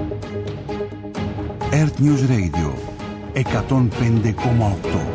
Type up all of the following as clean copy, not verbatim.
Earth News Radio 105,8.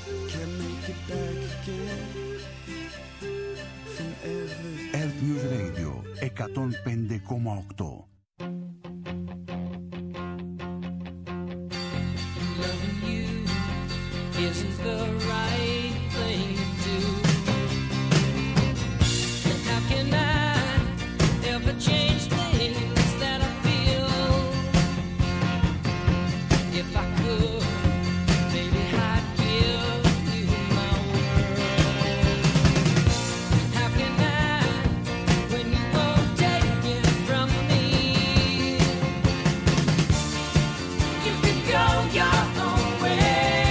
Earth News Radio 105,8. Isn't the right thing to do? And how can I ever change things that I feel? If I could, maybe I'd give you my world. How can I, when you won't take it from me? You can go your own way.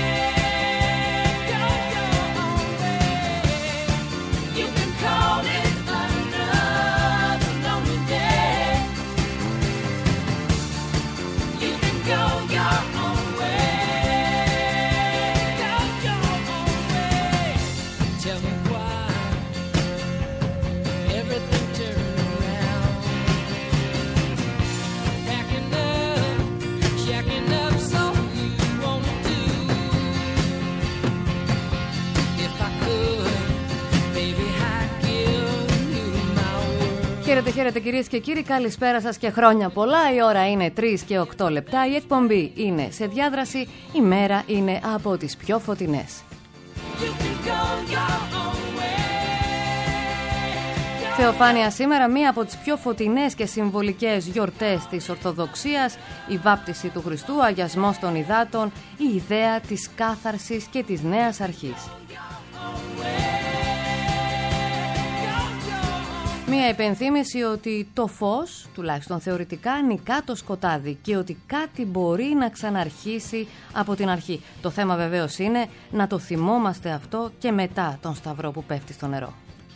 Χαίρετε κυρίες και κύριοι, καλησπέρα σας και χρόνια πολλά. Η ώρα είναι 3 και 8 λεπτά. Η εκπομπή είναι σε διάδραση. Η μέρα είναι από τις πιο φωτεινές. Θεοφάνεια σήμερα, μία από τις πιο φωτεινές και συμβολικές γιορτές της Ορθοδοξίας, η βάπτιση του Χριστού, αγιασμός των υδάτων, η ιδέα της κάθαρσης και της νέας αρχής. Μία υπενθύμηση ότι το φως, τουλάχιστον θεωρητικά, νικά το σκοτάδι και ότι κάτι μπορεί να ξαναρχίσει από την αρχή. Το θέμα βεβαίως είναι να το θυμόμαστε αυτό και μετά τον σταυρό που πέφτει στο νερό.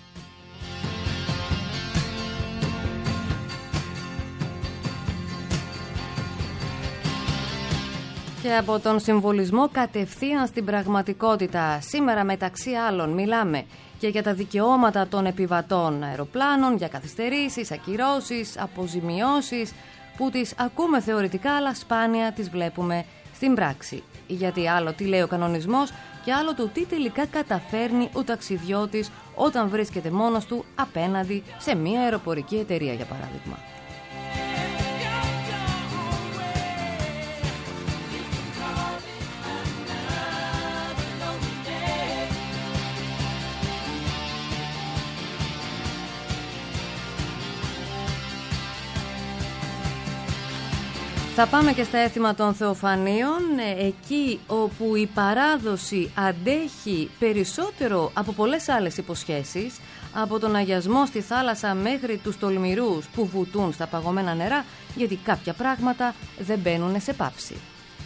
Και από τον συμβολισμό κατευθείαν στην πραγματικότητα. Σήμερα μεταξύ άλλων μιλάμε και για τα δικαιώματα των επιβατών αεροπλάνων, για καθυστερήσεις, ακυρώσεις, αποζημιώσεις που τις ακούμε θεωρητικά αλλά σπάνια τις βλέπουμε στην πράξη. Γιατί άλλο τι λέει ο κανονισμός και άλλο το τι τελικά καταφέρνει ο ταξιδιώτης όταν βρίσκεται μόνος του απέναντι σε μια αεροπορική εταιρεία, για παράδειγμα. Θα πάμε και στα έθιμα των Θεοφανίων, εκεί όπου η παράδοση αντέχει περισσότερο από πολλές άλλες υποσχέσεις, από τον αγιασμό στη θάλασσα μέχρι τους τολμηρούς που βουτούν στα παγωμένα νερά, γιατί κάποια πράγματα δεν μπαίνουν σε πάυση.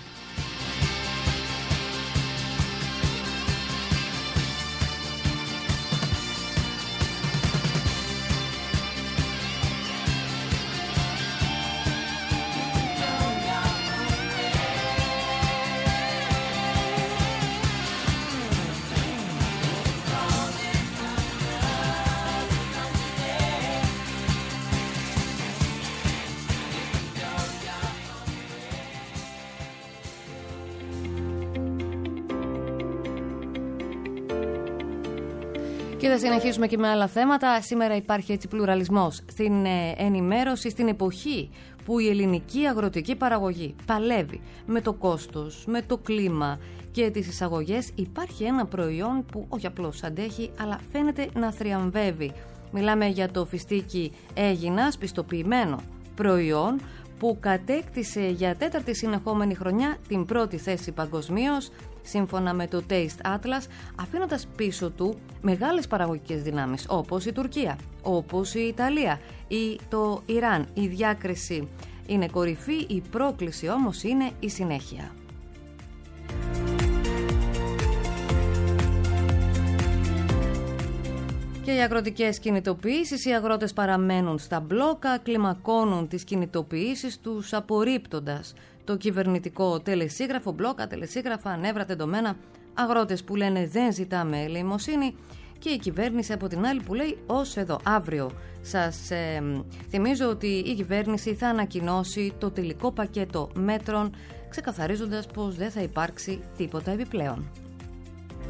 Και θα συνεχίσουμε και με άλλα θέματα. Σήμερα υπάρχει έτσι πλουραλισμός στην ενημέρωση, στην εποχή που η ελληνική αγροτική παραγωγή παλεύει με το κόστος, με το κλίμα και τις εισαγωγές. Υπάρχει ένα προϊόν που όχι απλώς αντέχει, αλλά φαίνεται να θριαμβεύει. Μιλάμε για το φιστίκι Αίγινας, πιστοποιημένο προϊόν που κατέκτησε για 4η συνεχόμενη χρονιά την πρώτη θέση παγκοσμίως, σύμφωνα με το Taste Atlas, αφήνοντας πίσω του μεγάλες παραγωγικές δυνάμεις όπως η Τουρκία, όπως η Ιταλία ή το Ιράν. Η διάκριση είναι κορυφή, η πρόκληση όμως είναι η συνέχεια. Και οι αγροτικές κινητοποιήσεις, οι αγρότες παραμένουν στα μπλόκα, κλιμακώνουν τις κινητοποιήσεις τους απορρίπτοντας το κυβερνητικό τελεσίγραφο, μπλόκα, τελεσίγραφα, νεύρα, τεντωμένα, αγρότες που λένε δεν ζητάμε ελεημοσύνη και η κυβέρνηση από την άλλη που λέει ως εδώ. Αύριο σας θυμίζω ότι η κυβέρνηση θα ανακοινώσει το τελικό πακέτο μέτρων, ξεκαθαρίζοντας πως δεν θα υπάρξει τίποτα επιπλέον.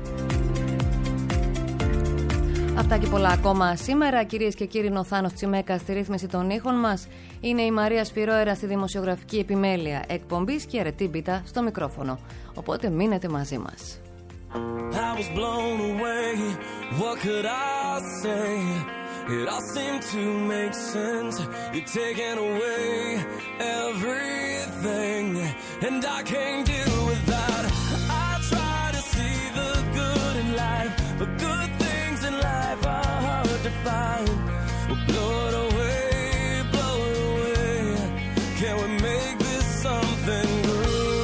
Αυτά και πολλά ακόμα σήμερα. Κυρίες και κύριοι, είναι ο Θάνος Τσιμέκας στη ρύθμιση των ήχων μας. Είναι η Μαρία Σφυρόερα στη δημοσιογραφική επιμέλεια εκπομπής και η Αρετή Μπίτα στο μικρόφωνο. Οπότε μείνετε μαζί μας. I was blown away, what could I say? It all seemed to make sense. You're taking away everything, and I can't deal with that. I try to see the good in life, but good things in life are hard to find. Well, blow it away, can we make this something good?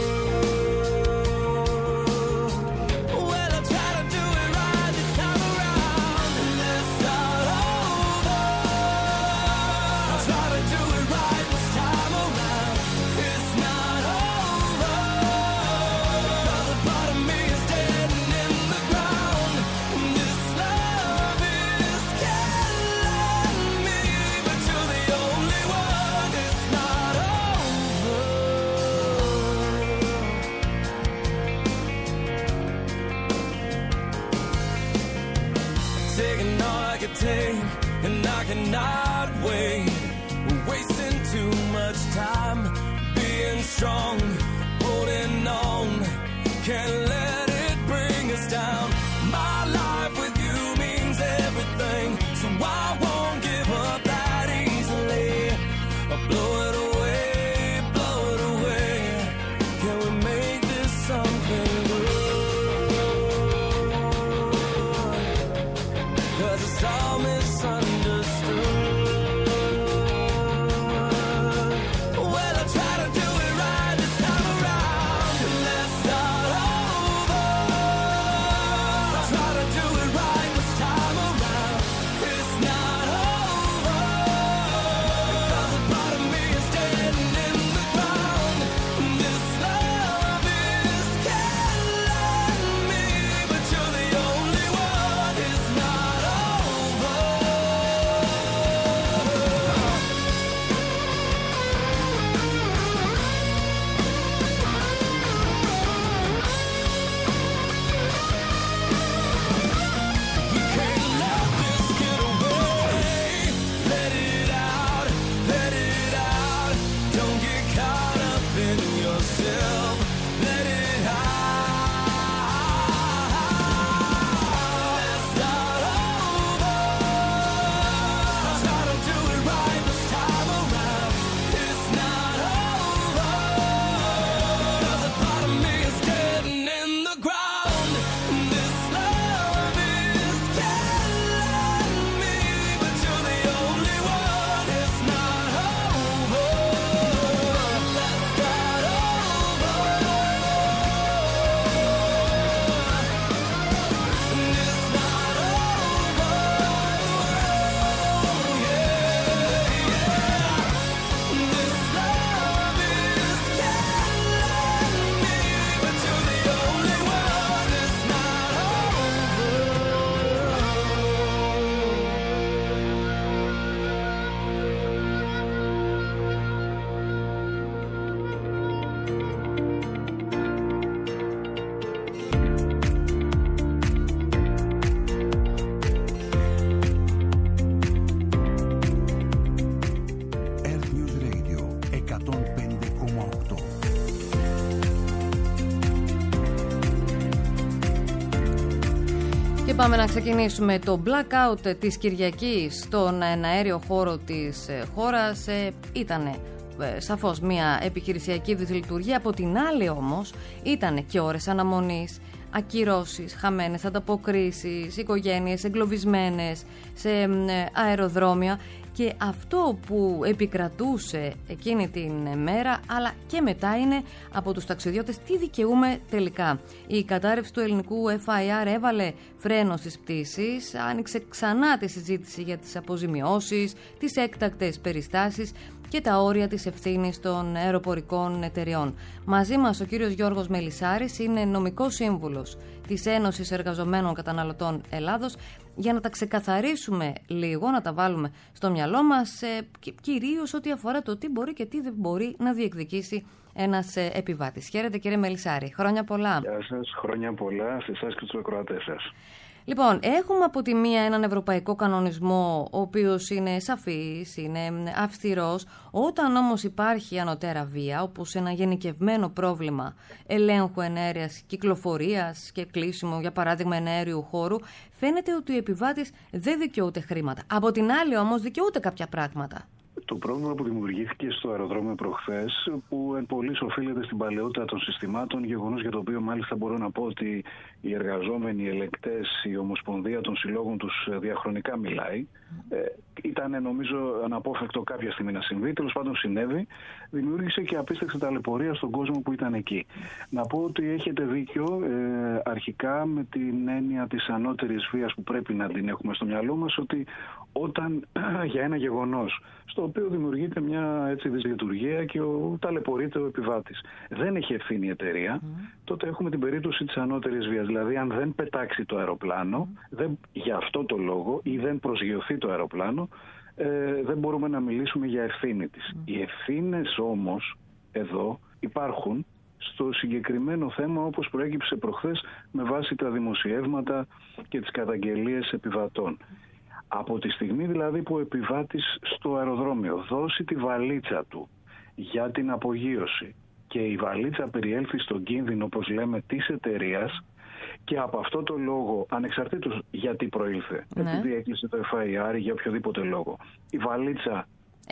And I cannot wait. We're wasting too much time being strong, holding on. Can't let it bring us down. My life with you means everything, so I won't give up that easily. I'll blow it away, blow it away. Can we make this something good? 'Cause it's all misunderstood. Well, I try to do it right this time around. Let's start over. I try to do it right this time around. It's not over. Because a part of me is dead and in the ground. This love is killing me, but you're the only one. It's not over. We can't let this get away. Let it out, let it out. Don't get caught up in yourself. Let it out. Let's start over. I try to do it right this time around. It's not over. 'Cause a part of me is dead and in the ground. This love is killing me, but you're the only one. It's not over. Let's start over. It's not over. This love is killing me, but you're the only one. It's not Earth News Radio 105,8. Και πάμε να ξεκινήσουμε το blackout της Κυριακής στον αέριο χώρο της χώρας. Ήταν σαφώς μια επιχειρησιακή δυσλειτουργία. Από την άλλη όμως ήταν και ώρες αναμονής, ακυρώσεις, χαμένες ανταποκρίσεις, οικογένειες εγκλωβισμένες σε αεροδρόμια. Και αυτό που επικρατούσε εκείνη την μέρα, αλλά και μετά, είναι από τους ταξιδιώτες τι δικαιούμε τελικά. Η κατάρρευση του ελληνικού FIR έβαλε φρένο στις πτήσεις, άνοιξε ξανά τη συζήτηση για τις αποζημιώσεις, τις έκτακτες περιστάσεις και τα όρια της ευθύνης των αεροπορικών εταιριών. Μαζί μας ο κύριος Γιώργος Μελισσάρης, είναι νομικός σύμβουλος της Ένωσης Εργαζομένων Καταναλωτών Ελλάδος, για να τα ξεκαθαρίσουμε λίγο, να τα βάλουμε στο μυαλό μας, κυρίως ό,τι αφορά το τι μπορεί και τι δεν μπορεί να διεκδικήσει ένας επιβάτης. Χαίρετε κύριε Μελισσάρη, χρόνια πολλά. Γεια σας, χρόνια πολλά σε εσάς και τους ακροατές σας. Λοιπόν, έχουμε από τη μία έναν ευρωπαϊκό κανονισμό, ο οποίος είναι σαφής, είναι αυστηρός. Όταν όμως υπάρχει ανωτέρα βία, όπως ένα γενικευμένο πρόβλημα ελέγχου ενέργειας, κυκλοφορίας και κλείσιμο, για παράδειγμα, εναέριου χώρου, φαίνεται ότι ο επιβάτης δεν δικαιούται χρήματα. Από την άλλη όμως δικαιούται κάποια πράγματα. Το πρόβλημα που δημιουργήθηκε στο αεροδρόμιο προχθές, που εν πολλοίς οφείλεται στην παλαιότητα των συστημάτων, γεγονός για το οποίο μάλιστα μπορώ να πω ότι οι εργαζόμενοι, οι ελεγκτές, η Ομοσπονδία των Συλλόγων τους διαχρονικά μιλάει, ήταν νομίζω αναπόφευκτο κάποια στιγμή να συμβεί, τέλος πάντων συνέβη, δημιούργησε και απίστευτη ταλαιπωρία στον κόσμο που ήταν εκεί. Να πω ότι έχετε δίκιο αρχικά με την έννοια της ανώτερης βίας που πρέπει να την έχουμε στο μυαλό μας, ότι όταν για ένα γεγονός στο οποίο δημιουργείται μια έτσι δυσλειτουργία και ταλαιπωρείται ο επιβάτης, δεν έχει ευθύνη η εταιρεία, τότε έχουμε την περίπτωση της ανώτερης βίας. Δηλαδή αν δεν πετάξει το αεροπλάνο, για αυτό το λόγο, ή δεν προσγειωθεί το αεροπλάνο, δεν μπορούμε να μιλήσουμε για ευθύνη της. Οι ευθύνες όμως εδώ υπάρχουν στο συγκεκριμένο θέμα, όπως προέκυψε προχθές με βάση τα δημοσιεύματα και τις καταγγελίες επιβατών. Από τη στιγμή δηλαδή που ο επιβάτης στο αεροδρόμιο δώσει τη βαλίτσα του για την απογείωση και η βαλίτσα περιέλθει στον κίνδυνο, όπως λέμε, της εταιρείας, και από αυτό το λόγο, ανεξαρτήτως γιατί προήλθε, επειδή έκλεισε το FIR ή για οποιοδήποτε λόγο, η βαλίτσα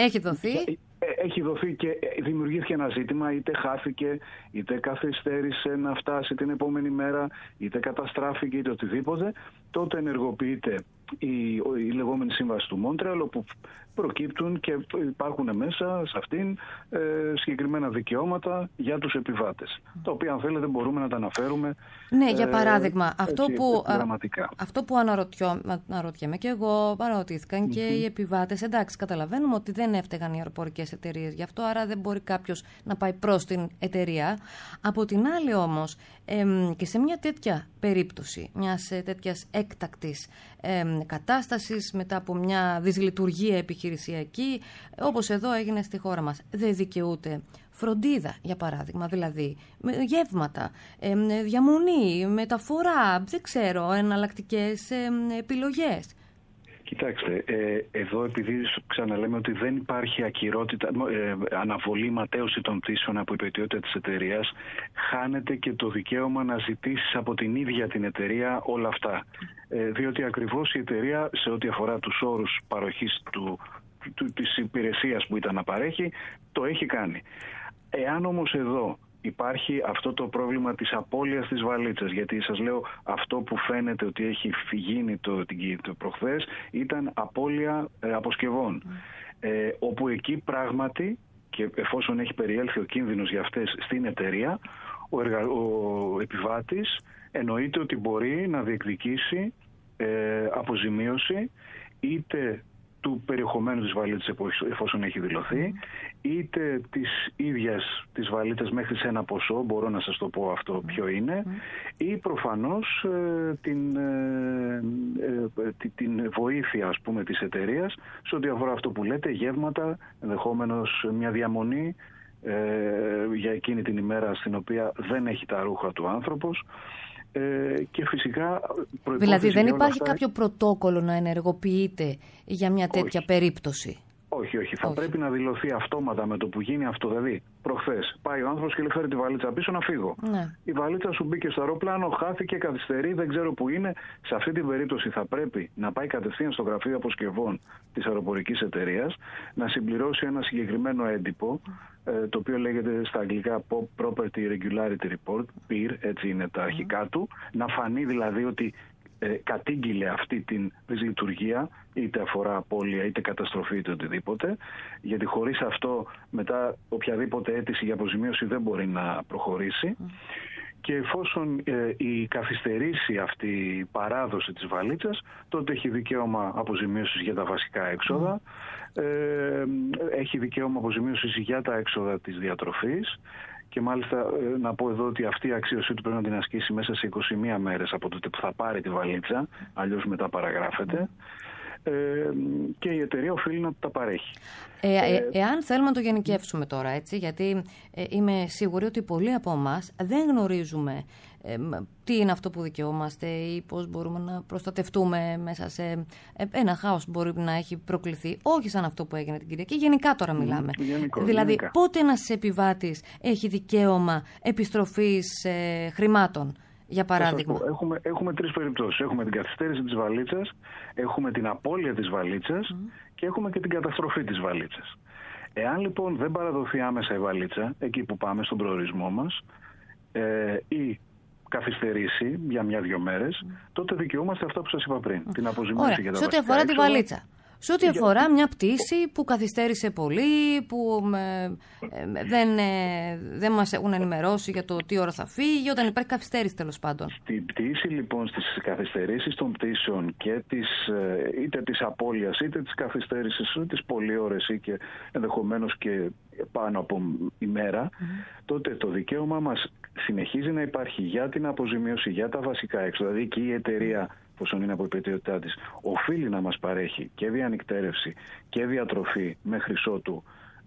έχει δοθεί και δημιουργήθηκε ένα ζήτημα, είτε χάθηκε, είτε καθυστέρησε να φτάσει την επόμενη μέρα, είτε καταστράφηκε, είτε οτιδήποτε, τότε ενεργοποιείται η λεγόμενη σύμβαση του Μόντρεαλ, όπου προκύπτουν και υπάρχουν μέσα σε αυτήν συγκεκριμένα δικαιώματα για τους επιβάτες, τα οποία αν θέλετε μπορούμε να τα αναφέρουμε. Ναι, για παράδειγμα, αυτό που αναρωτιέμαι και εγώ, παραρωτήθηκαν και οι επιβάτες. Εντάξει, καταλαβαίνουμε ότι δεν έφταιγαν οι αεροπορικές εταιρείες γι' αυτό, άρα δεν μπορεί κάποιος να πάει προς την εταιρεία. Από την άλλη όμως, και σε μια τέτοια περίπτωση, μιας τέτοιας έκτακτης κατάστασης μετά από μια δυσλειτουργία επιχειρησιακή, όπως εδώ έγινε στη χώρα μας, δεν δικαιούται φροντίδα, για παράδειγμα, δηλαδή γεύματα, διαμονή, μεταφορά, δεν ξέρω, εναλλακτικές επιλογές. Κοιτάξτε, εδώ επειδή ξαναλέμε ότι δεν υπάρχει ακυρότητα, αναβολή, ματαίωση των πτήσεων από υπετιότητα της εταιρείας, χάνεται και το δικαίωμα να ζητήσεις από την ίδια την εταιρεία όλα αυτά. Διότι ακριβώς η εταιρεία, σε ό,τι αφορά τους όρους παροχής της υπηρεσίας που ήταν να παρέχει, το έχει κάνει. Εάν όμως εδώ υπάρχει αυτό το πρόβλημα της απώλειας της βαλίτσας, γιατί σας λέω αυτό που φαίνεται ότι έχει γίνει το προχθές ήταν απώλεια αποσκευών, όπου εκεί πράγματι, και εφόσον έχει περιέλθει ο κίνδυνος για αυτές στην εταιρεία, ο επιβάτης εννοείται ότι μπορεί να διεκδικήσει αποζημίωση είτε του περιεχομένου της βαλίτσας εφόσον έχει δηλωθεί, είτε της ίδιας της βαλίτσας μέχρι σε ένα ποσό, μπορώ να σας το πω αυτό ποιο είναι, ή προφανώς την βοήθεια, ας πούμε, της εταιρείας σε ό,τι αφορά αυτό που λέτε, γεύματα, ενδεχόμενος μια διαμονή για εκείνη την ημέρα στην οποία δεν έχει τα ρούχα του άνθρωπος. Και φυσικά δηλαδή δεν υπάρχει κάποιο πρωτόκολλο να ενεργοποιείται για μια τέτοια περίπτωση? Όχι. Θα πρέπει να δηλωθεί αυτόματα με το που γίνει αυτό. Δηλαδή, προχθές πάει ο άνθρωπος και λέει φέρει τη βαλίτσα πίσω να φύγω. Ναι. Η βαλίτσα σου μπήκε στο αεροπλάνο, χάθηκε, καθυστερεί, δεν ξέρω που είναι. Σε αυτή την περίπτωση θα πρέπει να πάει κατευθείαν στο γραφείο αποσκευών της αεροπορικής εταιρείας, να συμπληρώσει ένα συγκεκριμένο έντυπο, το οποίο λέγεται στα αγγλικά Property Regularity Report, PIR, έτσι είναι τα αρχικά του, να φανεί δηλαδή ότι κατήγγειλε αυτή την δυσλειτουργία, είτε αφορά απώλεια είτε καταστροφή είτε οτιδήποτε, γιατί χωρίς αυτό μετά οποιαδήποτε αίτηση για αποζημίωση δεν μπορεί να προχωρήσει. Και εφόσον η καθυστερήσει αυτή η παράδοση της βαλίτσας, τότε έχει δικαίωμα αποζημίωσης για τα βασικά έξοδα, έχει δικαίωμα αποζημίωσης για τα έξοδα της διατροφής, και μάλιστα να πω εδώ ότι αυτή η αξίωσή του πρέπει να την ασκήσει μέσα σε 21 μέρες από τότε που θα πάρει τη βαλίτσα, αλλιώς μετά παραγράφεται. και η εταιρεία οφείλει να τα παρέχει. Εάν θέλουμε να το γενικεύσουμε τώρα, έτσι, γιατί είμαι σίγουρη ότι πολλοί από εμάς δεν γνωρίζουμε τι είναι αυτό που δικαιούμαστε ή πώς μπορούμε να προστατευτούμε μέσα σε ένα χάος που μπορεί να έχει προκληθεί, όχι σαν αυτό που έγινε την Κυριακή, γενικά τώρα μιλάμε. Δηλαδή, γενικά. Πότε ένας επιβάτης έχει δικαίωμα επιστροφής χρημάτων, για παράδειγμα? Έχουμε τρεις περιπτώσεις. Έχουμε την καθυστέρηση της βαλίτσας, έχουμε την απώλεια της βαλίτσας και έχουμε και την καταστροφή της βαλίτσας. Εάν λοιπόν δεν παραδοθεί άμεσα η βαλίτσα, εκεί που πάμε στον προορισμό μας, ή καθυστερήσει για 1-2 μέρες, τότε δικαιούμαστε αυτά που σας είπα πριν. Την αποζημίωση για τα σε ό,τι αφορά τη βαλίτσα. Σε ό,τι αφορά μια πτήση που καθυστέρησε πολύ, που δεν μας έχουν ενημερώσει για το τι ώρα θα φύγει, όταν υπάρχει καθυστέρηση τέλος πάντων. Στην πτήση λοιπόν, στις καθυστερήσεις των πτήσεων και είτε της απώλειας είτε της καθυστέρησης, τις πολλή ώρες ή και ενδεχομένως και πάνω από ημέρα, τότε το δικαίωμα μας συνεχίζει να υπάρχει για την αποζημίωση, για τα βασικά έξοδα. Δηλαδή και η εταιρεία, εφόσον είναι από υπετιότητά της, οφείλει να μας παρέχει και διανυκτέρευση και διατροφή μέχρι ότου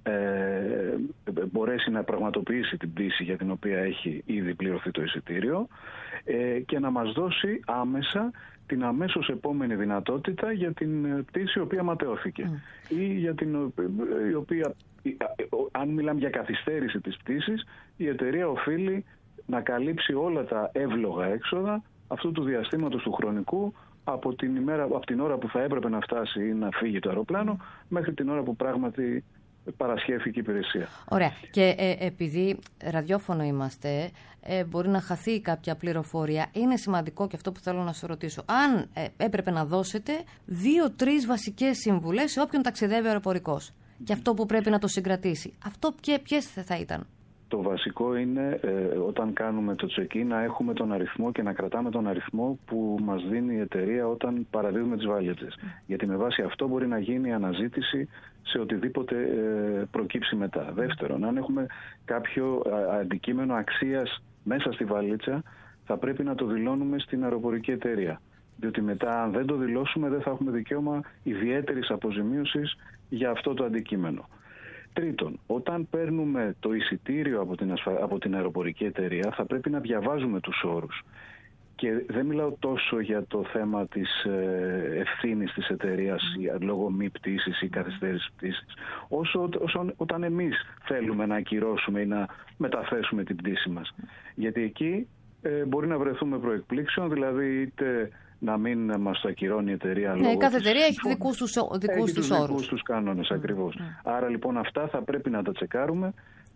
μπορέσει να πραγματοποιήσει την πτήση για την οποία έχει ήδη πληρωθεί το εισιτήριο, και να μας δώσει άμεσα την αμέσως επόμενη δυνατότητα για την πτήση η οποία ματαιώθηκε ή για την η οποία, αν μιλάμε για καθυστέρηση της πτήσης, η εταιρεία οφείλει να καλύψει όλα τα εύλογα έξοδα αυτού του διαστήματος του χρονικού, από την ώρα που θα έπρεπε να φτάσει ή να φύγει το αεροπλάνο μέχρι την ώρα που πράγματι παρασχέθηκε η υπηρεσία. Ωραία. Και επειδή ραδιόφωνο είμαστε, μπορεί να χαθεί κάποια πληροφορία. Είναι σημαντικό και αυτό που θέλω να σου ρωτήσω. Αν έπρεπε να δώσετε 2-3 βασικές συμβουλές σε όποιον ταξιδεύει αεροπορικός, και αυτό που πρέπει να το συγκρατήσει, αυτό ποιες θα ήταν? Το βασικό είναι όταν κάνουμε το check-in να έχουμε τον αριθμό και να κρατάμε τον αριθμό που μας δίνει η εταιρεία όταν παραδίδουμε τις βαλίτσες. Γιατί με βάση αυτό μπορεί να γίνει αναζήτηση σε οτιδήποτε προκύψει μετά. Δεύτερον, αν έχουμε κάποιο αντικείμενο αξίας μέσα στη βαλίτσα, θα πρέπει να το δηλώνουμε στην αεροπορική εταιρεία. Διότι μετά, αν δεν το δηλώσουμε, δεν θα έχουμε δικαίωμα ιδιαίτερης αποζημίωσης για αυτό το αντικείμενο. Τρίτον, όταν παίρνουμε το εισιτήριο από την αεροπορική εταιρεία, θα πρέπει να διαβάζουμε τους όρους. Και δεν μιλάω τόσο για το θέμα της ευθύνης της εταιρείας λόγω μη πτήσης ή καθυστέρησης πτήσης, όσο όταν εμείς θέλουμε να ακυρώσουμε ή να μεταθέσουμε την πτήση μας. Γιατί εκεί μπορεί να βρεθούμε προεκπλήξεων, δηλαδή είτε να μην μας το ακυρώνει η εταιρεία. Ναι, κάθε εταιρεία έχει δικούς τους όρους. Δικούς τους κανόνες, ακριβώς. Άρα λοιπόν αυτά θα πρέπει να τα τσεκάρουμε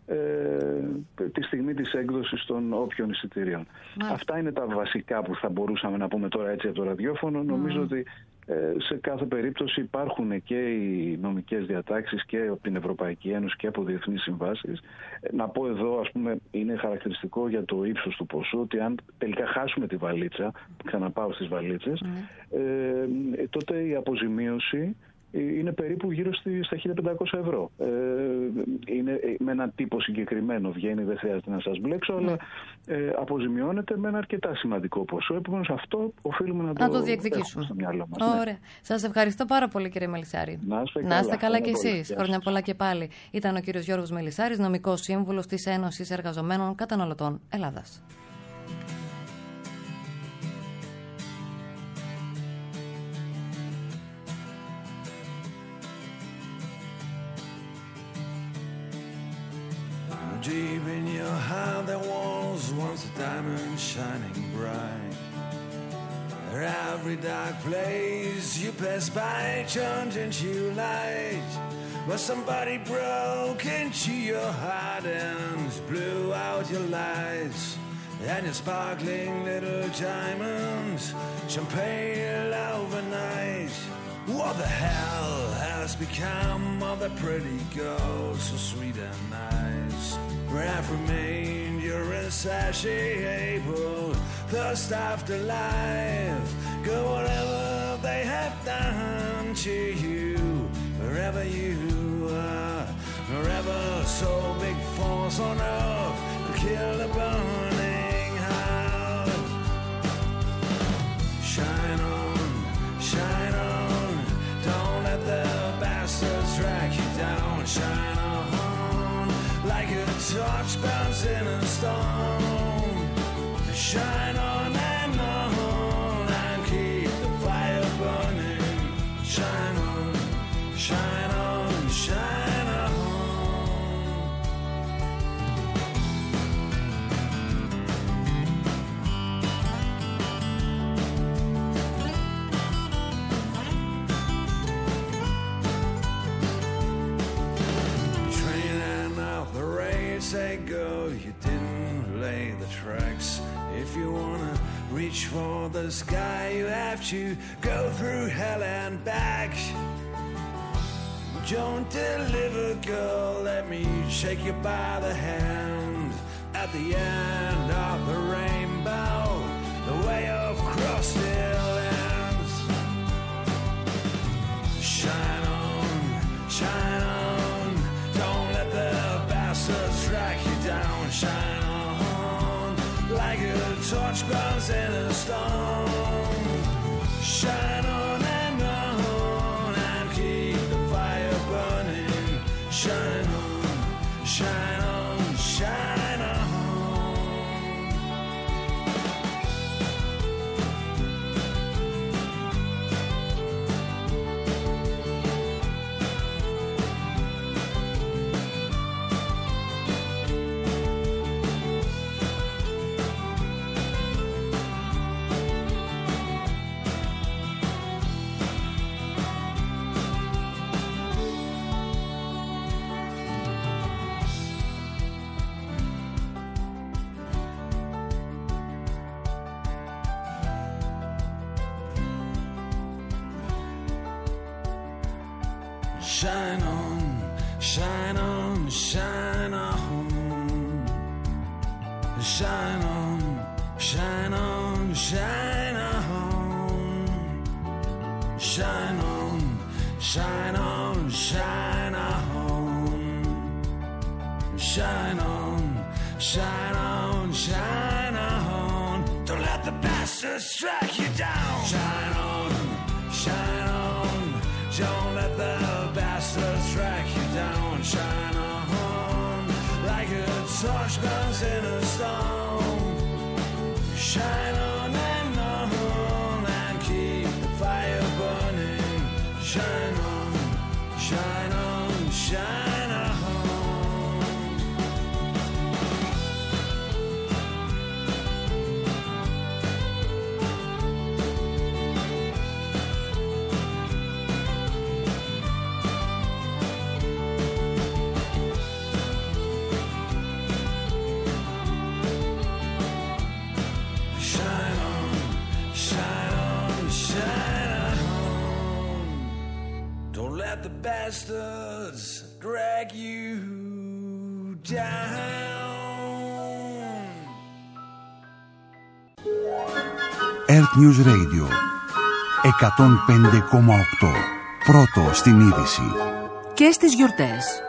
τη στιγμή της έκδοσης των όποιων εισιτηρίων. Αυτά είναι τα βασικά που θα μπορούσαμε να πούμε τώρα έτσι από το ραδιόφωνο. Νομίζω ότι σε κάθε περίπτωση υπάρχουν και οι νομικές διατάξεις και από την Ευρωπαϊκή Ένωση και από διεθνείς συμβάσεις. Να πω εδώ, ας πούμε, είναι χαρακτηριστικό για το ύψος του ποσού ότι αν τελικά χάσουμε τη βαλίτσα, ξαναπάω στις βαλίτσες, τότε η αποζημίωση είναι περίπου γύρω στα 1.500 ευρώ. Είναι με έναν τύπο συγκεκριμένο, βγαίνει, δεν χρειάζεται να σας μπλέξω, αλλά αποζημιώνεται με ένα αρκετά σημαντικό ποσό. Επομένως αυτό οφείλουμε να το διεκδικήσουμε στο μυαλό μας. Ωραία. Σας ευχαριστώ πάρα πολύ, κύριε Μελισσάρη. Να είστε καλά κι εσείς. Χρόνια πολλά και πάλι. Ήταν ο κύριος Γιώργος Μελισσάρης, νομικός σύμβουλος της Ένωσης Εργαζομένων Καταναλωτών Ελλάδας. Deep in your heart there was once a diamond shining bright. Every dark place you pass by turned into light. But somebody broke into your heart and blew out your lights. And your sparkling little diamonds shone pale overnight. What the hell has become of the pretty girl so sweet and nice? Where have remained your insatiable thirst after life? Go whatever they have done to you, wherever you are, wherever so big force on earth could kill the burning heart. Shine on, torch burns in a stone. Shine on and keep the fire burning. Shine on, shine on, shine on. Say go, you didn't lay the tracks. If you wanna reach for the sky, you have to go through hell and back. Don't deliver, girl, let me shake you by the hand. At the end of the rainbow, the way of cross still ends. Shine on, shine on, don't let the bastards track you down. Shine on, like a torch burns in a stone. Shine on and keep the fire burning. Shine on, shine on, shine on. Shine on, shine on, shine on. Shine on, shine on, shine on. Shine on, shine on, shine on. Shine on, shine on, shine on. Don't let the bastards strike you down. Shine on, shine on. Don't let the bastards track you down. Shine on, like a torch burns in a stone. Shine on and keep the fire burning. Shine on, shine on, shine on. Let the bastards drag you down. Earth News Radio 105,8. Πρώτο στην είδηση. Και στις γιορτές.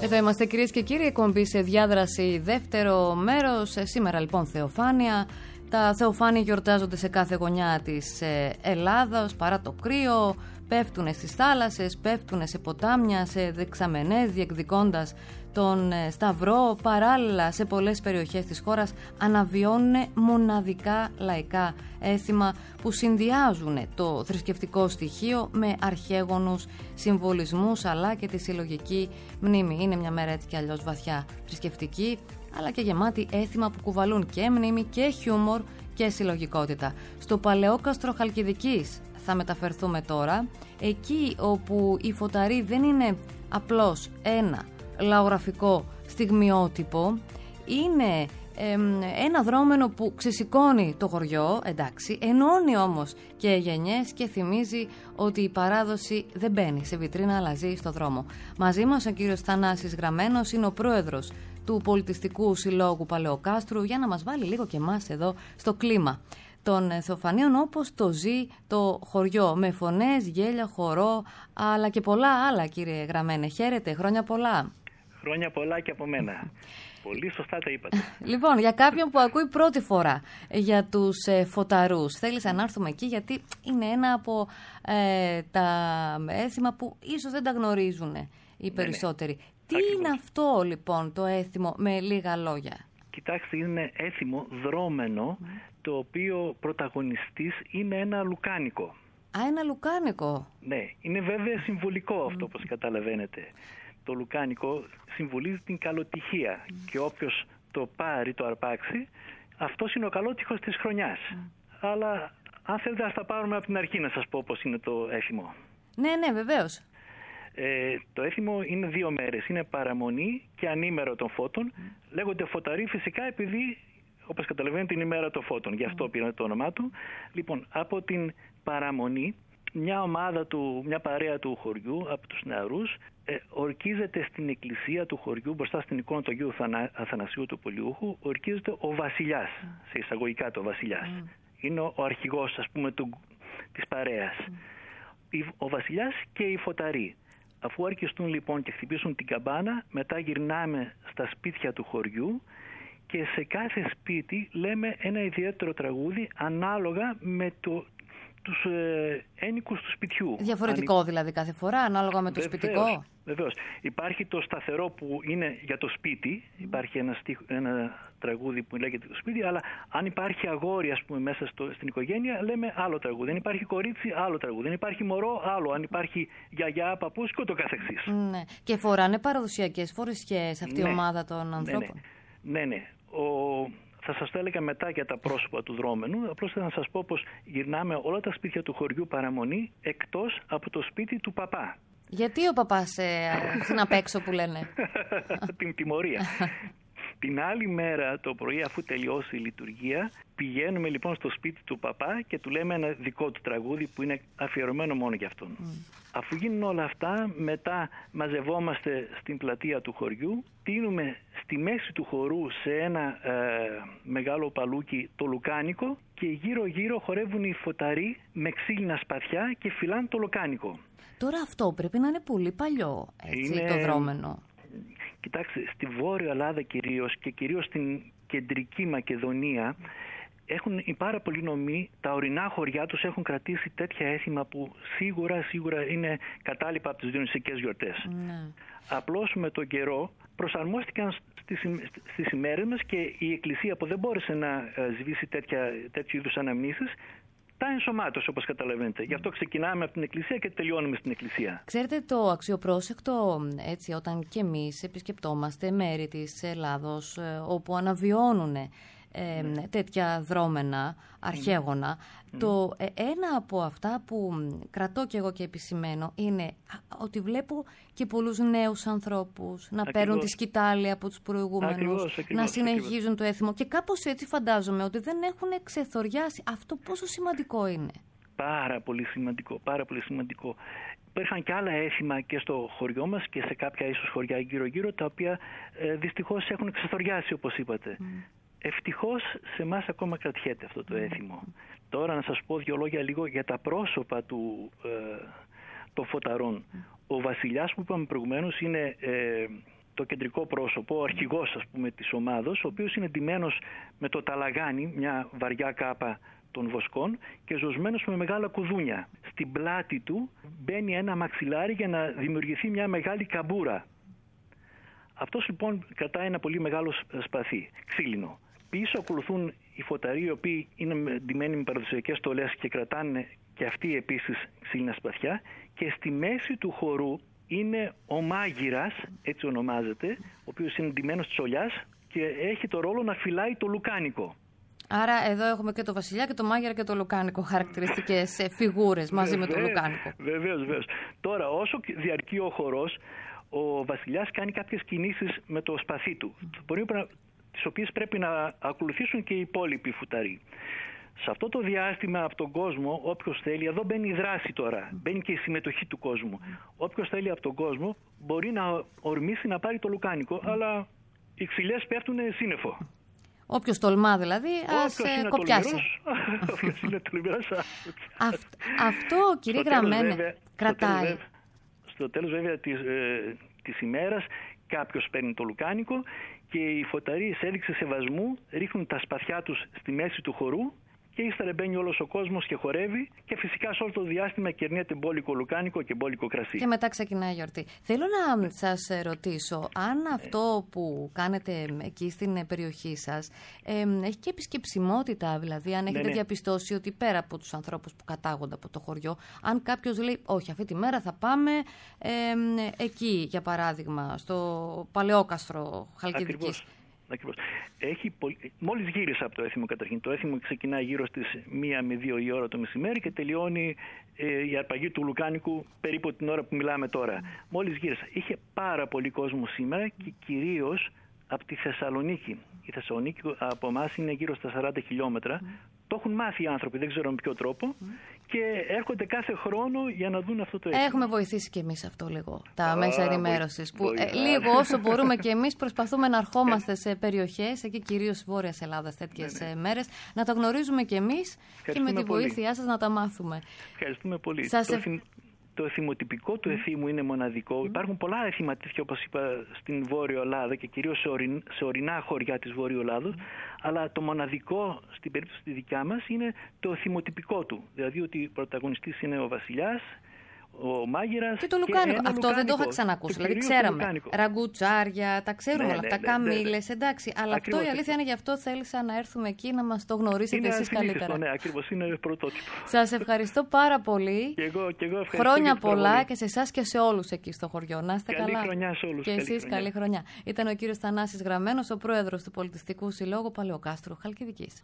Εδώ είμαστε, κυρίες και κύριοι, εκπομπή σε διάδραση, δεύτερο μέρος. Σήμερα λοιπόν Θεοφάνεια. Τα Θεοφάνεια γιορτάζονται σε κάθε γωνιά της Ελλάδας παρά το κρύο. Πέφτουνε στις θάλασσες, πέφτουνε σε ποτάμια, σε δεξαμενές, διεκδικώντας τον Σταυρό. Παράλληλα σε πολλές περιοχές της χώρας αναβιώνουν μοναδικά λαϊκά έθιμα που συνδυάζουν το θρησκευτικό στοιχείο με αρχαίγονους συμβολισμούς αλλά και τη συλλογική μνήμη. Είναι μια μέρα έτσι κι αλλιώς βαθιά θρησκευτική, αλλά και γεμάτη έθιμα που κουβαλούν και μνήμη και χιούμορ και συλλογικότητα. Στο Παλαιόκαστρο Χαλκιδικής θα μεταφερθούμε τώρα, εκεί όπου η Φωταρή δεν είναι απλώς ένα λαογραφικό στιγμιότυπο, είναι ένα δρόμενο που ξεσηκώνει το χωριό, εντάξει, ενώνει όμως και γενιές και θυμίζει ότι η παράδοση δεν μπαίνει σε βιτρίνα αλλά ζει στο δρόμο. Μαζί μας ο κύριος Θανάσης Γραμμένος είναι ο πρόεδρος του Πολιτιστικού Συλλόγου Παλαιοκάστρου, για να μας βάλει λίγο και εμάς εδώ στο κλίμα των Θεοφανίων όπως το ζει το χωριό, με φωνές, γέλια, χορό αλλά και πολλά άλλα. Κύριε Γραμμένε, χαίρετε, χρόνια πολλά. Χρόνια πολλά και από μένα. Πολύ σωστά τα είπατε. Λοιπόν, για κάποιον που ακούει πρώτη φορά για τους φωταρούς, θέλησα να έρθουμε εκεί γιατί είναι ένα από τα έθιμα που ίσως δεν τα γνωρίζουν οι περισσότεροι. Τι Ακριβώς. είναι αυτό λοιπόν το έθιμο με λίγα λόγια? Κοιτάξτε, είναι έθιμο δρόμενο, το οποίο πρωταγωνιστής είναι ένα λουκάνικο. Α, ένα λουκάνικο. Ναι, είναι βέβαια συμβολικό αυτό, όπως καταλαβαίνετε. Το λουκάνικο συμβολίζει την καλοτυχία και όποιος το πάρει, το αρπάξει, αυτός είναι ο καλότυχος της χρονιάς. Αλλά αν θέλετε ας τα πάρουμε από την αρχή να σας πω πώς είναι το έθιμο. Ναι, ναι, βεβαίως. Το έθιμο είναι 2 μέρες. Είναι παραμονή και ανήμερο των φώτων. Λέγονται φωταροί φυσικά επειδή, όπως καταλαβαίνετε, είναι η μέρα των φώτων. Γι' αυτό πήραν το όνομά του. Λοιπόν, από την παραμονή, μια παρέα του χωριού, από τους νεαρούς, ορκίζεται στην εκκλησία του χωριού, μπροστά στην εικόνα του Αγίου Αθανασίου του Πολιούχου, ορκίζεται ο βασιλιάς, σε εισαγωγικά το βασιλιάς. Είναι ο αρχηγός, ας πούμε, της παρέας. Ο βασιλιάς και οι φωταροί. Αφού αρκιστούν λοιπόν και χτυπήσουν την καμπάνα, μετά γυρνάμε στα σπίτια του χωριού και σε κάθε σπίτι λέμε ένα ιδιαίτερο τραγούδι ανάλογα με τους ένοικους του σπιτιού. Διαφορετικό δηλαδή κάθε φορά, ανάλογα με το σπιτικό. Βεβαίως. Υπάρχει το σταθερό που είναι για το σπίτι, υπάρχει ένα τραγούδι που λέγεται το σπίτι, αλλά αν υπάρχει αγόρι, ας πούμε, μέσα στην οικογένεια, λέμε άλλο τραγούδι. Αν υπάρχει κορίτσι, άλλο τραγούδι. Αν υπάρχει μωρό, άλλο. Αν υπάρχει γιαγιά, παππούς και ούτω καθεξής. Ναι. Και φοράνε παραδοσιακές φορεσιές αυτή η ομάδα των ανθρώπων. Ναι. Θα σας το έλεγα μετά για τα πρόσωπα του δρόμενου. Απλώς θα σας πω πως γυρνάμε όλα τα σπίτια του χωριού παραμονή εκτός από το σπίτι του παπά. Γιατί ο παπάς είναι απ' έξω που λένε? Την τιμωρία. Την άλλη μέρα το πρωί, αφού τελειώσει η λειτουργία, πηγαίνουμε λοιπόν στο σπίτι του παπά και του λέμε ένα δικό του τραγούδι που είναι αφιερωμένο μόνο για αυτόν. Αφού γίνουν όλα αυτά, μετά μαζευόμαστε στην πλατεία του χωριού, τίνουμε στη μέση του χορού σε ένα μεγάλο παλούκι το λουκάνικο και γύρω-γύρω χορεύουν οι φωταροί με ξύλινα σπαθιά και φυλάνε το λουκάνικο. Τώρα αυτό πρέπει να είναι πολύ παλιό, έτσι, το δρόμενο. Κοιτάξτε, στη Βόρεια Ελλάδα κυρίως και κυρίως στην κεντρική Μακεδονία έχουν οι πάρα πολλοί νομοί, τα ορεινά χωριά τους έχουν κρατήσει τέτοια έθιμα που σίγουρα είναι κατάλοιπα από τις διονυσικές γιορτές. Ναι. Απλώς με τον καιρό προσαρμόστηκαν στις ημέρες μας και η Εκκλησία που δεν μπόρεσε να σβήσει τέτοιου είδους αναμνήσεις, τα ενσωμάτωσε, όπως καταλαβαίνετε. Γι' αυτό ξεκινάμε από την Εκκλησία και τελειώνουμε στην Εκκλησία. Ξέρετε, το αξιοπρόσεκτο, έτσι, όταν και εμείς επισκεπτόμαστε μέρη της Ελλάδος όπου αναβιώνουν τέτοια δρόμενα, αρχαίγωνα, ένα από αυτά που κρατώ και εγώ και επισημαίνω είναι ότι βλέπω και πολλούς νέους ανθρώπους να παίρνουν τη σκητάλη από τους προηγούμενους, να συνεχίζουν το έθιμο και κάπως έτσι φαντάζομαι ότι δεν έχουν ξεθοριάσει. Αυτό πόσο σημαντικό είναι? Πάρα πολύ σημαντικό. Υπήρχαν και άλλα έθιμα και στο χωριό μας και σε κάποια ίσως χωριά γύρω-γύρω, τα οποία δυστυχώς έχουν ξεθοριάσει, όπως είπατε. Ευτυχώς σε εμάς ακόμα κρατιέται αυτό το έθιμο. Τώρα να σας πω 2 λόγια λίγο για τα πρόσωπα των φωταρών. Ο βασιλιάς που είπαμε προηγουμένως είναι το κεντρικό πρόσωπο, ο αρχηγός ας πούμε της ομάδος, ο οποίος είναι ντυμένος με το ταλαγάνι, μια βαριά κάπα των βοσκών και ζωσμένος με μεγάλα κουδούνια. Στην πλάτη του μπαίνει ένα μαξιλάρι για να δημιουργηθεί μια μεγάλη καμπούρα. Αυτός λοιπόν κρατάει ένα πολύ μεγάλο σπαθί, ξύλινο. Πίσω ακολουθούν οι φωταροί, οι οποίοι είναι ντυμένοι με παραδοσιακές στολές και κρατάνε και αυτοί επίσης ξύλινα σπαθιά. Και στη μέση του χορού είναι ο μάγειρας, έτσι ονομάζεται, ο οποίος είναι ντυμένος τσολιάς και έχει το ρόλο να φυλάει το λουκάνικο. Άρα εδώ έχουμε και το βασιλιά και το μάγειρα και το λουκάνικο, χαρακτηριστικές φιγούρες μαζί με το λουκάνικο. Βεβαίως. Τώρα, όσο διαρκεί ο χορός, ο βασιλιάς κάνει κάποιες κινήσεις με το σπαθί του, τις οποίες πρέπει να ακολουθήσουν και οι υπόλοιποι φουταροί. Σε αυτό το διάστημα από τον κόσμο, όποιος θέλει, εδώ μπαίνει η δράση τώρα, μπαίνει και η συμμετοχή του κόσμου. Όποιος θέλει από τον κόσμο μπορεί να ορμήσει να πάρει το λουκάνικο, αλλά οι ξυλιές πέφτουν σύννεφο. Όποιος τολμά δηλαδή, ας κοπιάσει. Όποιος είναι τολμηρός. Αυτό, κύριε Γραμμένε, κρατάει. Στο τέλος βέβαια της ημέρας κάποιος παίρνει το λουκάνικο και οι φωταροί σε έδειξη σεβασμού ρίχνουν τα σπαθιά τους στη μέση του χορού και ύστερα μπαίνει όλος ο κόσμος και χορεύει και φυσικά σε όλο το διάστημα κερνιέται μπόλικο λουκάνικο και μπόλικο κρασί. Και μετά ξεκινάει η γιορτή. Θέλω να σας ρωτήσω αν αυτό που κάνετε εκεί στην περιοχή σας έχει και επισκεψιμότητα, δηλαδή αν έχετε διαπιστώσει ότι πέρα από τους ανθρώπους που κατάγονται από το χωριό, αν κάποιος λέει όχι αυτή τη μέρα θα πάμε εκεί για παράδειγμα στο Παλαιόκαστρο Χαλκιδικής. Ακριβώς. Μόλις γύρισα από το έθιμο καταρχήν. Το έθιμο ξεκινάει γύρω στις 1 με 2 η ώρα το μεσημέρι και τελειώνει η αρπαγή του λουκάνικου περίπου την ώρα που μιλάμε τώρα. Μόλις γύρισα. Είχε πάρα πολύ κόσμο σήμερα και κυρίως από τη Θεσσαλονίκη. Η Θεσσαλονίκη από εμάς είναι γύρω στα 40 χιλιόμετρα. Το έχουν μάθει οι άνθρωποι, δεν ξέρω με ποιο τρόπο, και έρχονται κάθε χρόνο για να δουν αυτό το έθιμο. Έχουμε βοηθήσει και εμείς αυτό λίγο, τα μέσα ενημέρωσης. Λίγο όσο μπορούμε και εμείς προσπαθούμε να ερχόμαστε σε περιοχές, εκεί κυρίως Βόρειας Ελλάδας τέτοιες μέρες, να τα γνωρίζουμε και εμείς και με τη βοήθειά σας να τα μάθουμε. Ευχαριστούμε πολύ. Το εθιμοτυπικό του εθήμου είναι μοναδικό. Υπάρχουν πολλά εθίμα τέτοια, όπως είπα, στην Βόρειο Ελλάδα και κυρίως σε ορεινά χωριά της Βόρειου Ελλάδος. Αλλά το μοναδικό στην περίπτωση τη δικιά μας είναι το εθιμοτυπικό του. Δηλαδή ότι ο πρωταγωνιστής είναι ο βασιλιάς, ο μάγειρας και το λουκάνικο. Αυτό δεν το είχα ξανακούσει. Δηλαδή ξέραμε ραγκουτσάρια, τα ξέρουμε όλα αυτά, καμήλες, εντάξει. Αλλά ακριβώς, αυτό η αλήθεια είναι γι' αυτό θέλησα να έρθουμε εκεί να μας το γνωρίσετε εσείς καλύτερα. Ναι, ακριβώς, είναι πρωτότυπο. Σας ευχαριστώ πάρα πολύ. Και εγώ ευχαριστώ. Χρόνια πολλά και σε εσάς και σε όλους εκεί στο χωριό. Να είστε καλά. Καλή χρονιά σε όλους. Και εσείς καλή χρονιά. Ήταν ο κύριος Θανάσης Γραμμένος, ο πρόεδρος του Πολιτιστικού Συλλόγου Παλαιοκάστρου Χαλκιδικής.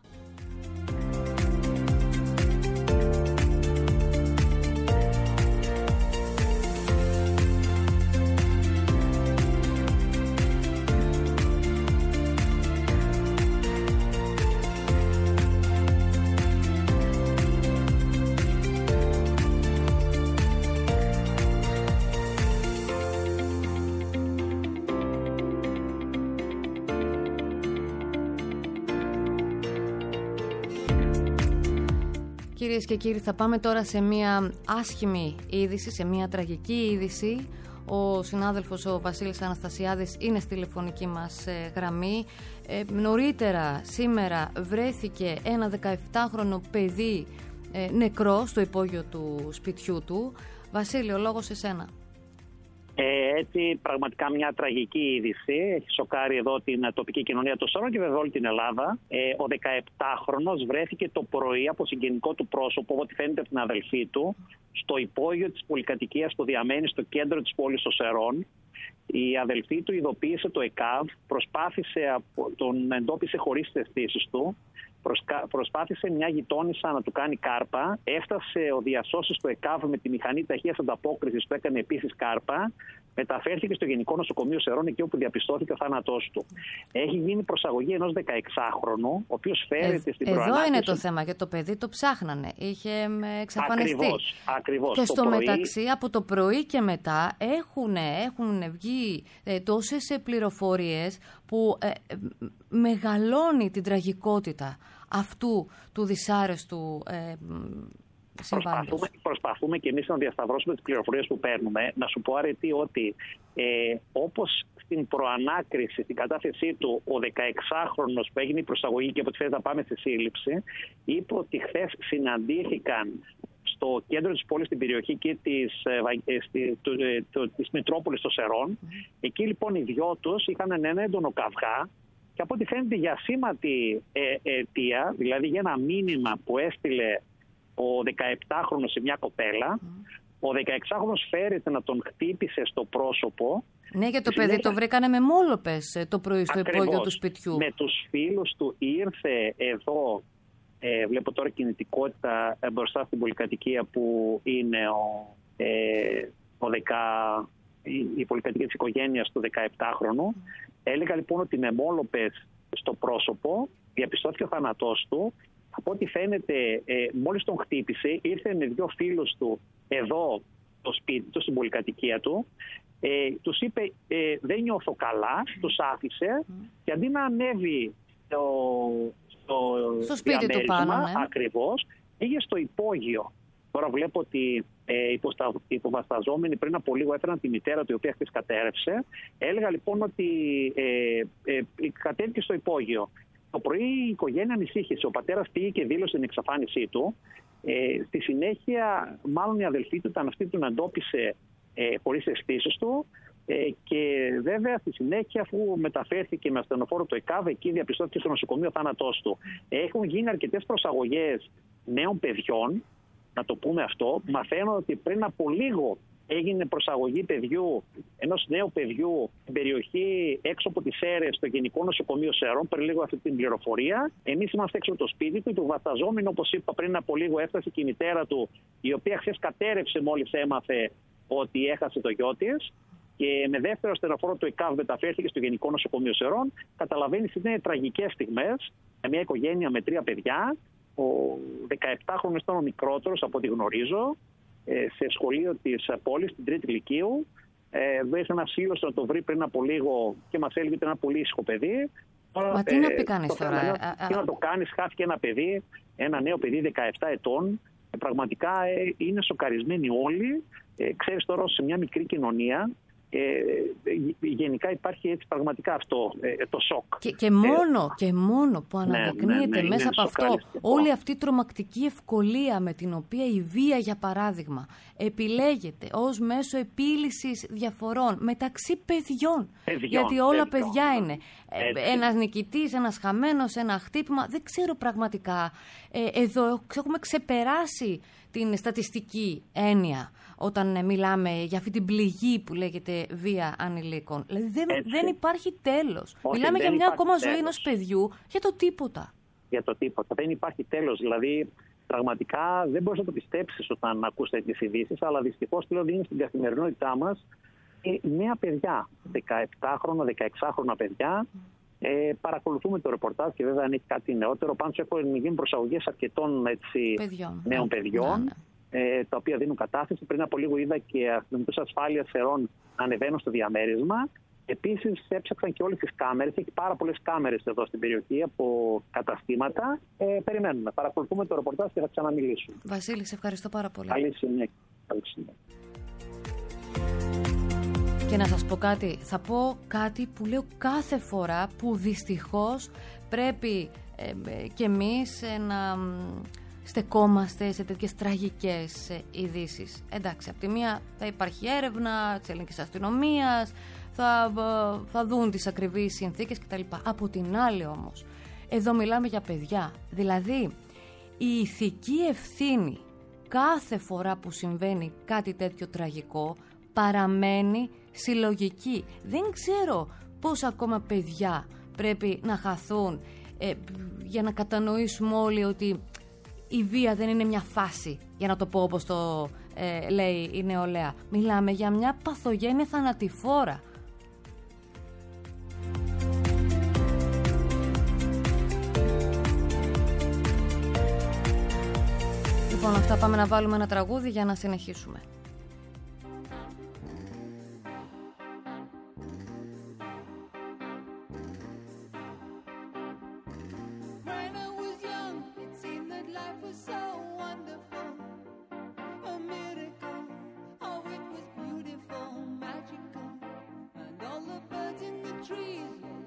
Κυρίες και κύριοι, θα πάμε τώρα σε μια άσχημη είδηση, σε μια τραγική είδηση. Ο συνάδελφος ο Βασίλης Αναστασιάδης είναι στη τηλεφωνική μας γραμμή. Νωρίτερα σήμερα βρέθηκε ένα 17χρονο παιδί νεκρό στο υπόγειο του σπιτιού του. Βασίλη, ο λόγος σε σένα. Έτσι, πραγματικά μια τραγική είδηση. Έχει σοκάρει εδώ την τοπική κοινωνία των Σέρων και βέβαια όλη την Ελλάδα. Ο 17χρονος βρέθηκε το πρωί από συγγενικό του πρόσωπο, ό,τι φαίνεται από την αδελφή του, στο υπόγειο της πολυκατοικίας που διαμένει στο κέντρο της πόλης των Σερών. Η αδελφή του ειδοποίησε το ΕΚΑΒ, τον εντόπισε χωρίς τις αισθήσεις του. Προσπάθησε μια γειτόνισσα να του κάνει κάρπα. Έφτασε ο διασώσης στο ΕΚΑΒ με τη μηχανή ταχείας ανταπόκρισης που έκανε επίσης κάρπα. Μεταφέρθηκε στο Γενικό Νοσοκομείο Σερών, εκεί όπου διαπιστώθηκε ο θάνατός του. Έχει γίνει προσαγωγή ενός 16χρονου, ο οποίος φέρεται στην προανάκριση. Εδώ είναι το θέμα, γιατί το παιδί το ψάχνανε. Είχε εξαφανιστεί. Ακριβώς. Και στο μεταξύ, από το πρωί και μετά, έχουν βγει τόσες πληροφορίες που μεγαλώνει την τραγικότητα αυτού του δυσάρεστου συμβάντος. Προσπαθούμε και εμείς να διασταυρώσουμε τις πληροφορίες που παίρνουμε. Να σου πω, Αρετή, ότι όπως στην προανάκριση, στην κατάθεσή του, ο 16χρονος που έγινε η προσαγωγή και από ό,τι φαίνεται να πάμε στη σύλληψη, είπε ότι χθες συναντήθηκαν στο κέντρο της πόλης, στην περιοχή και της Μητρόπολης των Σερών. Εκεί λοιπόν οι δυο τους είχαν έναν έντονο καυγά και από ό,τι φαίνεται για σήματη αιτία, δηλαδή για ένα μήνυμα που έστειλε ο 17χρονος σε μια κοπέλα, ο 16χρονος φέρεται να τον χτύπησε στο πρόσωπο. Ναι, και το παιδί το βρήκανε με μόλοπες το πρωί στο υπόγειο του σπιτιού. Με τους φίλους του ήρθε εδώ. Βλέπω τώρα κινητικότητα μπροστά στην πολυκατοικία που είναι η πολυκατοικία της οικογένειας του 17χρονου. Έλεγα λοιπόν ότι με μόλοπες στο πρόσωπο διαπιστώθηκε ο θάνατός του. Από ό,τι φαίνεται, μόλις τον χτύπησε, ήρθε με δύο φίλους του εδώ στο σπίτι του, στην πολυκατοικία του. Τους είπε δεν νιώθω καλά, τους άφησε και αντί να ανέβει στο σπίτι του πάνω, ναι. Ακριβώς, πήγε στο υπόγειο. Τώρα βλέπω ότι οι υποβασταζόμενοι πριν από λίγο έφεραν τη μητέρα του, η οποία χθες κατέρευσε. Έλεγα λοιπόν ότι κατέβηκε στο υπόγειο. Το πρωί η οικογένεια ανησύχησε. Ο πατέρας πήγε και δήλωσε την εξαφάνισή του. Στη συνέχεια, μάλλον η αδελφή του, ήταν αυτή που τον εντόπισε χωρίς αισθήσεις του. Και βέβαια στη συνέχεια, αφού μεταφέρθηκε με ασθενοφόρο το ΕΚΑΒ, εκεί διαπιστώθηκε στο νοσοκομείο θάνατός του. Έχουν γίνει αρκετές προσαγωγές νέων παιδιών, να το πούμε αυτό. Μαθαίνω ότι πριν από λίγο έγινε προσαγωγή παιδιού, ενός νέου παιδιού, στην περιοχή έξω από τις Σέρρες, στο Γενικό Νοσοκομείο Σερών. Πριν λίγο αυτή την πληροφορία. Εμείς είμαστε έξω από το σπίτι του. Το βασταζόμενο, όπως είπα πριν από λίγο, έφτασε και η μητέρα του, η οποία χθες κατέρευσε μόλις έμαθε ότι έχασε το γιο της. Και με δεύτερο ασθενοφόρο του ΕΚΑΒ μεταφέρθηκε στο Γενικό Νοσοκομείο Σερών. Καταλαβαίνεις, είναι τραγικές στιγμές. Μια οικογένεια με 3 παιδιά. Ο 17χρονος ήταν ο μικρότερος, από ό,τι γνωρίζω, σε σχολείο της πόλης, στην 3η Λυκείου. Ήρθε ένας φίλος να το βρει πριν από λίγο και μας έλεγε ότι είναι ένα πολύ ήσυχο παιδί. Μα τι να πει κανείς τώρα. Τι να το κάνεις, χάθηκε ένα παιδί, ένα νέο παιδί 17 ετών. Πραγματικά είναι σοκαρισμένοι όλοι. Ξέρεις τώρα, σε μια μικρή κοινωνία, γενικά υπάρχει έτσι πραγματικά αυτό το σοκ. Και μόνο που αναδεικνύεται μέσα από αυτό όλη αυτή η τρομακτική ευκολία με την οποία η βία, για παράδειγμα, επιλέγεται ως μέσο επίλυσης διαφορών μεταξύ παιδιών. Γιατί όλα παιδιά είναι. Ένας νικητής, ένας χαμένος, ένα χτύπημα. Δεν ξέρω πραγματικά. Εδώ έχουμε ξεπεράσει την στατιστική έννοια όταν μιλάμε για αυτή την πληγή που λέγεται βία ανηλίκων. Δηλαδή δεν υπάρχει τέλος. Μιλάμε για μια ακόμα ζωή ενός παιδιού για το τίποτα. Για το τίποτα. Δεν υπάρχει τέλος. Δηλαδή πραγματικά δεν μπορείς να το πιστέψεις όταν ακούς τέτοιες ειδήσεις, αλλά δυστυχώς πλέον είναι στην καθημερινότητά μας νέα παιδιά, 17χρονα, 16χρονα παιδιά. Παρακολουθούμε το ρεπορτάζ και βέβαια αν έχει κάτι νεότερο. Πάντως έχουν γίνει προσαγωγές αρκετών νέων παιδιών. Τα οποία δίνουν κατάθεση. Πριν από λίγο είδα και αστυνομικούς ασφάλειας Σερών να ανεβαίνουν στο διαμέρισμα. Επίσης έψαξαν και όλες τις κάμερες. Έχει πάρα πολλές κάμερες εδώ στην περιοχή από καταστήματα. Περιμένουμε. Παρακολουθούμε το ρεπορτάζ και θα ξαναμιλήσουμε. Βασίλη, σε ευχαριστώ πάρα πολύ. Καλή συνέχεια. Και να σας πω κάτι. Θα πω κάτι που λέω κάθε φορά, που δυστυχώς πρέπει κι εμείς να στεκόμαστε σε τέτοιες τραγικές ειδήσεις. Εντάξει, από τη μία θα υπάρχει έρευνα της ελληνικής αστυνομίας, θα δουν τις ακριβείς συνθήκες κτλ. Από την άλλη όμως, εδώ μιλάμε για παιδιά. Δηλαδή, η ηθική ευθύνη κάθε φορά που συμβαίνει κάτι τέτοιο τραγικό παραμένει συλλογική. Δεν ξέρω πώς ακόμα παιδιά πρέπει να χαθούν για να κατανοήσουμε όλοι ότι η βία δεν είναι μια φάση, για να το πω όπως το λέει η νεολαία. Μιλάμε για μια παθογένεια θανατηφόρα. Λοιπόν, αυτά πάμε να βάλουμε ένα τραγούδι για να συνεχίσουμε. When I was young, it seemed that life was so wonderful.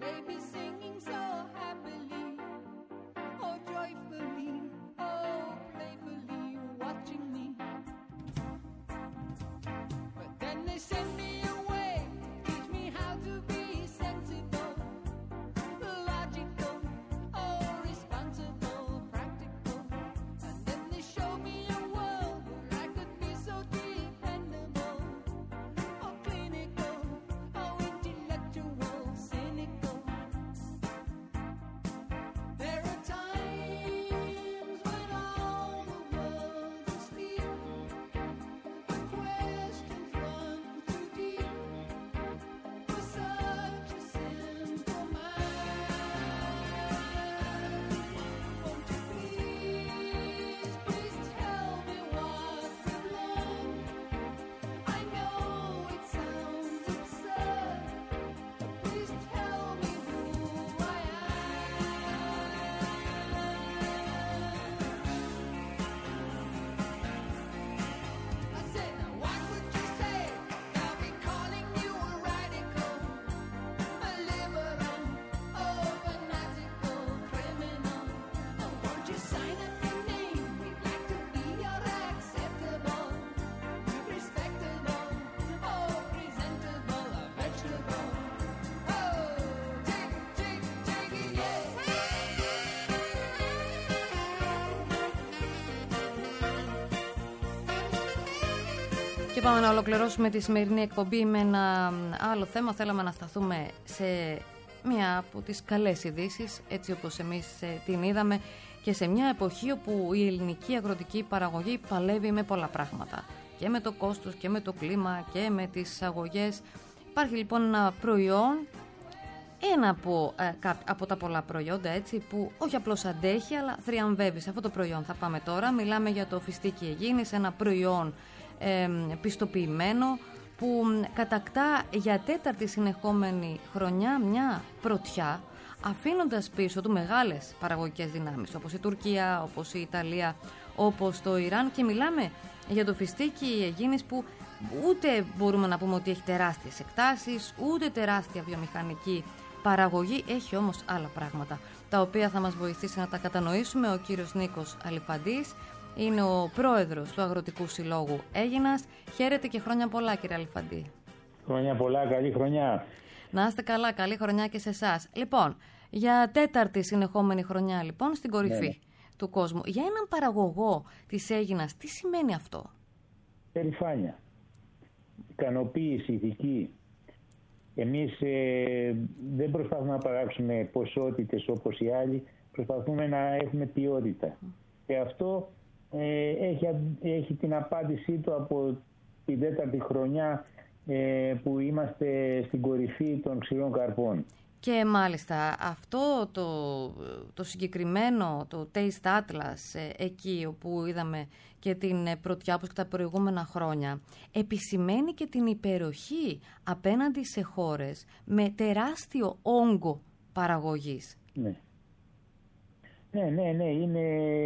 baby singing so happily, oh joyfully, oh playfully, watching me. But then they send me away to teach me how to be sensible, logical, oh responsible, practical. And then they show me a world where I could be so dependable, oh clinical, oh intellectual, cynical. There are times when all the world is asleep, the questions run too deep for such a simple mind. Won't you please, please tell me what we've learned? I know it sounds absurd, but please tell me who I am. I said, now what would you say? They'll be calling you a radical, a liberal, oh fanatical criminal. Oh, won't you sign up your name? We'd like to be your acceptable, respectable, oh presentable, a vegetable. Oh, take it, yeah. Και πάμε να ολοκληρώσουμε τη σημερινή εκπομπή με ένα άλλο θέμα. Θέλαμε να σταθούμε σε μία από τις καλές ειδήσεις, έτσι όπως εμείς την είδαμε, και σε μια εποχή όπου η ελληνική αγροτική παραγωγή παλεύει με πολλά πράγματα. Και με το κόστος και με το κλίμα και με τις εισαγωγές. Υπάρχει λοιπόν ένα προϊόν, ένα από τα πολλά προϊόντα, έτσι, που όχι απλώς αντέχει αλλά θριαμβεύει. Σε αυτό το προϊόν θα πάμε τώρα. Μιλάμε για το φιστίκι Αιγίνης, ένα προϊόν πιστοποιημένο που κατακτά για τέταρτη συνεχόμενη χρονιά μια πρωτιά, αφήνοντας πίσω του μεγάλες παραγωγικές δυνάμεις όπως η Τουρκία, όπως η Ιταλία, όπως το Ιράν. Και μιλάμε για το φιστίκι Αιγίνης που ούτε μπορούμε να πούμε ότι έχει τεράστιες εκτάσεις, ούτε τεράστια βιομηχανική παραγωγή, έχει όμως άλλα πράγματα τα οποία θα μας βοηθήσει να τα κατανοήσουμε. Ο κύριος Νίκος Αλιφαντής είναι ο πρόεδρος του Αγροτικού Συλλόγου Αίγινας. Χαίρετε και χρόνια πολλά, κύριε Αλιφαντή. Χρόνια πολλά, καλή χρονιά. Να είστε καλά, καλή χρονιά και σε εσάς. Λοιπόν, για τέταρτη συνεχόμενη χρονιά λοιπόν στην κορυφή του κόσμου. Για έναν παραγωγό της Αίγινας, τι σημαίνει αυτό? Περηφάνεια, ικανοποίηση, ηθική. Εμείς δεν προσπαθούμε να παράξουμε ποσότητες όπως οι άλλοι, προσπαθούμε να έχουμε ποιότητα. Και αυτό έχει την απάντησή του από την τέταρτη χρονιά που είμαστε στην κορυφή των ξηρών καρπών. Και μάλιστα αυτό το συγκεκριμένο, το Taste Atlas, εκεί όπου είδαμε και την πρωτιά όπως και τα προηγούμενα χρόνια, επισημαίνει και την υπεροχή απέναντι σε χώρες με τεράστιο όγκο παραγωγής. Ναι. Ναι, είναι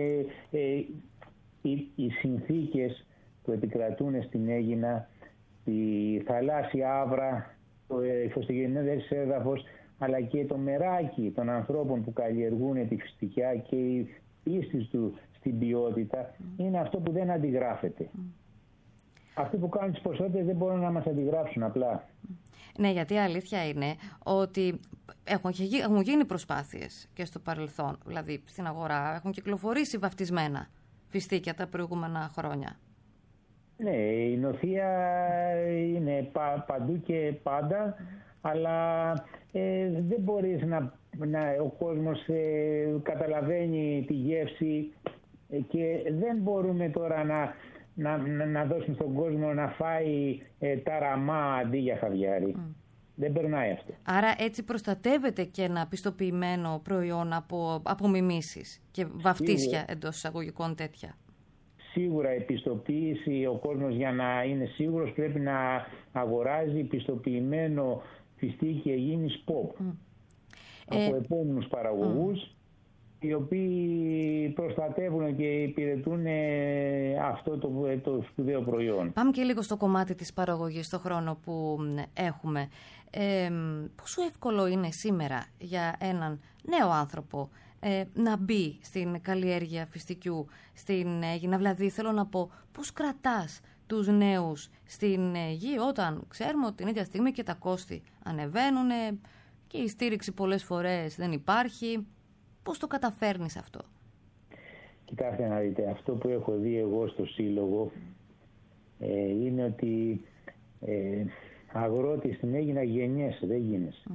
οι συνθήκες που επικρατούν στην Αίγινα, η θαλάσσια άβρα, το υφοστεγενές έδαφος, αλλά και το μεράκι των ανθρώπων που καλλιεργούν τη φιστικιά και η πίστη του στην ποιότητα είναι αυτό που δεν αντιγράφεται. Αυτοί που κάνουν τις ποσότητες δεν μπορούν να μας αντιγράψουν απλά. Ναι, γιατί η αλήθεια είναι ότι έχουν γίνει προσπάθειες και στο παρελθόν. Δηλαδή στην αγορά έχουν κυκλοφορήσει βαφτισμένα φιστίκια τα προηγούμενα χρόνια. Ναι, η νοθεία είναι παντού και πάντα, αλλά δεν μπορείς ο κόσμος καταλαβαίνει τη γεύση και δεν μπορούμε τώρα να δώσουμε στον κόσμο να φάει ταραμά αντί για χαβιάρι. Δεν περνάει αυτό. Άρα έτσι προστατεύεται και ένα πιστοποιημένο προϊόν από απομιμήσεις και βαφτίσια εντός εισαγωγικών τέτοια. Σίγουρα η πιστοποίηση, ο κόσμος για να είναι σίγουρος πρέπει να αγοράζει πιστοποιημένο φιστίκι Αιγίνης POP από επόμενους παραγωγούς οι οποίοι προστατεύουν και υπηρετούν αυτό το σπουδαίο προϊόν. Πάμε και λίγο στο κομμάτι της παραγωγής, στο χρόνο που έχουμε. Πόσο εύκολο είναι σήμερα για έναν νέο άνθρωπο να μπει στην καλλιέργεια φιστικιού στην Αίγινα? Δηλαδή θέλω να πω, πώς κρατάς τους νέους στην γη όταν ξέρουμε ότι την ίδια στιγμή και τα κόστη ανεβαίνουν και η στήριξη πολλές φορές δεν υπάρχει? Πώς το καταφέρνεις αυτό? Κοιτάξτε να δείτε, αυτό που έχω δει εγώ στο Σύλλογο είναι ότι αγρότη στην Αίγινα γεννιέσαι, δεν γίνεσαι.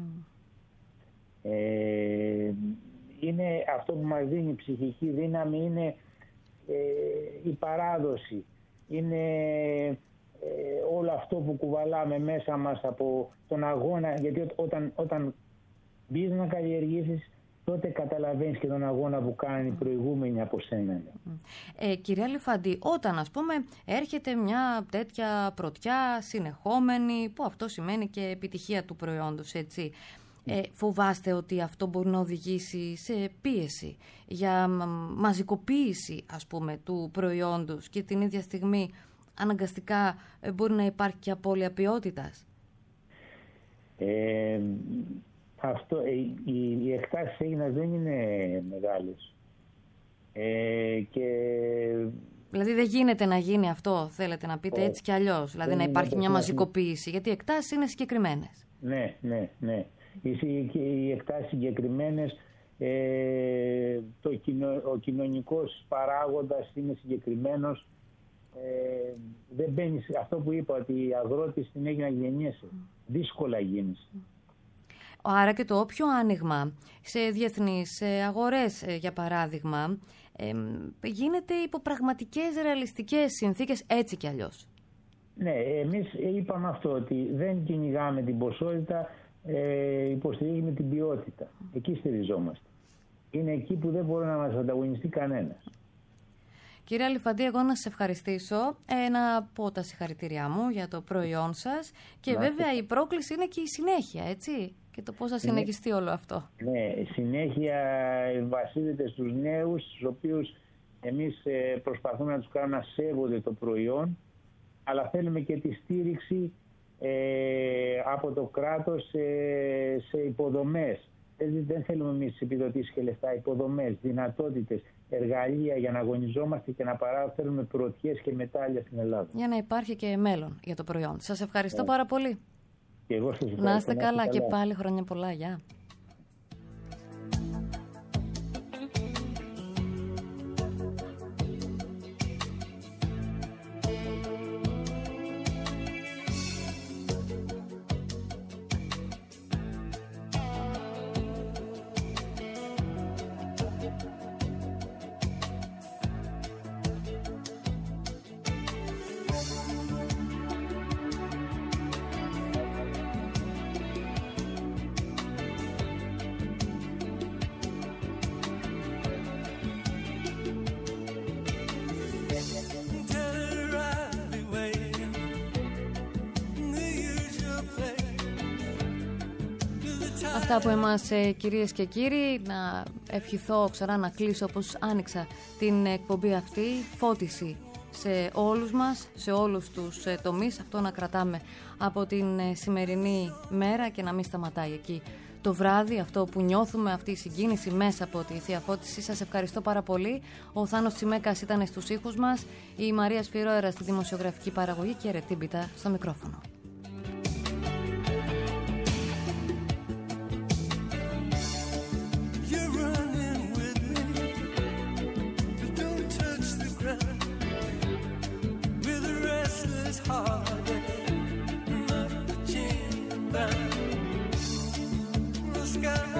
Είναι αυτό που μας δίνει ψυχική δύναμη, είναι η παράδοση, είναι όλο αυτό που κουβαλάμε μέσα μας από τον αγώνα, γιατί όταν μπεις να καλλιεργήσεις, τότε καταλαβαίνεις και τον αγώνα που κάνουν οι προηγούμενοι από σένα. Κυρία Αλυφαντή, όταν ας πούμε έρχεται μια τέτοια πρωτιά συνεχόμενη, που αυτό σημαίνει και επιτυχία του προϊόντος, έτσι, φοβάστε ότι αυτό μπορεί να οδηγήσει σε πίεση για μαζικοποίηση, ας πούμε, του προϊόντος και την ίδια στιγμή αναγκαστικά μπορεί να υπάρχει και απώλεια ποιότητας? Αυτό, οι εκτάσεις Αίγινας δεν είναι μεγάλες. Δηλαδή δεν γίνεται να γίνει αυτό, θέλετε να πείτε, έτσι κι αλλιώς? Δηλαδή να υπάρχει μια μαζικοποίηση, γιατί οι εκτάσεις είναι συγκεκριμένες. Ναι. Οι εκτάσεις συγκεκριμένες, ο κοινωνικός παράγοντας είναι συγκεκριμένος. Δεν μπαίνεις, αυτό που είπα, ότι οι αγρότες στην Αίγινα γεννιέσαι. Δύσκολα γίνεις. Άρα και το όποιο άνοιγμα σε διεθνείς αγορές, για παράδειγμα, γίνεται υπό πραγματικές ρεαλιστικές συνθήκες, έτσι κι αλλιώς. Ναι, εμείς είπαμε αυτό, ότι δεν κυνηγάμε την ποσότητα, υποστηρίζουμε την ποιότητα. Εκεί στηριζόμαστε. Είναι εκεί που δεν μπορεί να μας ανταγωνιστεί κανένας. Κύριε Αλυφαντή, εγώ να σας ευχαριστήσω, να πω τα συγχαρητήριά μου για το προϊόν σας και βέβαια η πρόκληση είναι και η συνέχεια, έτσι, και το πώς θα συνεχιστεί όλο αυτό. Ναι, συνέχεια βασίζεται στους νέους, στους οποίους εμείς προσπαθούμε να τους κάνουμε να σέβονται το προϊόν, αλλά θέλουμε και τη στήριξη από το κράτος σε υποδομές. Δεν θέλουμε εμείς επιδοτήσεις και λεφτά, υποδομές, δυνατότητες, εργαλεία για να αγωνιζόμαστε και να παραφέρουμε πρωτιές και μετάλλια στην Ελλάδα. Για να υπάρχει και μέλλον για το προϊόν. Σας ευχαριστώ πάρα πολύ. Και εγώ σας ευχαριστώ. Να είστε καλά και πάλι, χρόνια πολλά. Γεια. Αυτά που εμάς, κυρίες και κύριοι, να ευχηθώ ξανά να κλείσω όπως άνοιξα την εκπομπή αυτή, φώτιση σε όλους μας, σε όλους τους τομείς, αυτό να κρατάμε από την σημερινή μέρα και να μην σταματάει εκεί το βράδυ, αυτό που νιώθουμε, αυτή η συγκίνηση μέσα από τη Θεία Φώτιση. Σας ευχαριστώ πάρα πολύ. Ο Θάνος Τσιμέκας ήταν στους ήχους μας, η Μαρία Σφυρόερα στη δημοσιογραφική παραγωγή και η Ρετίμπιτα στο μικρόφωνο. Sky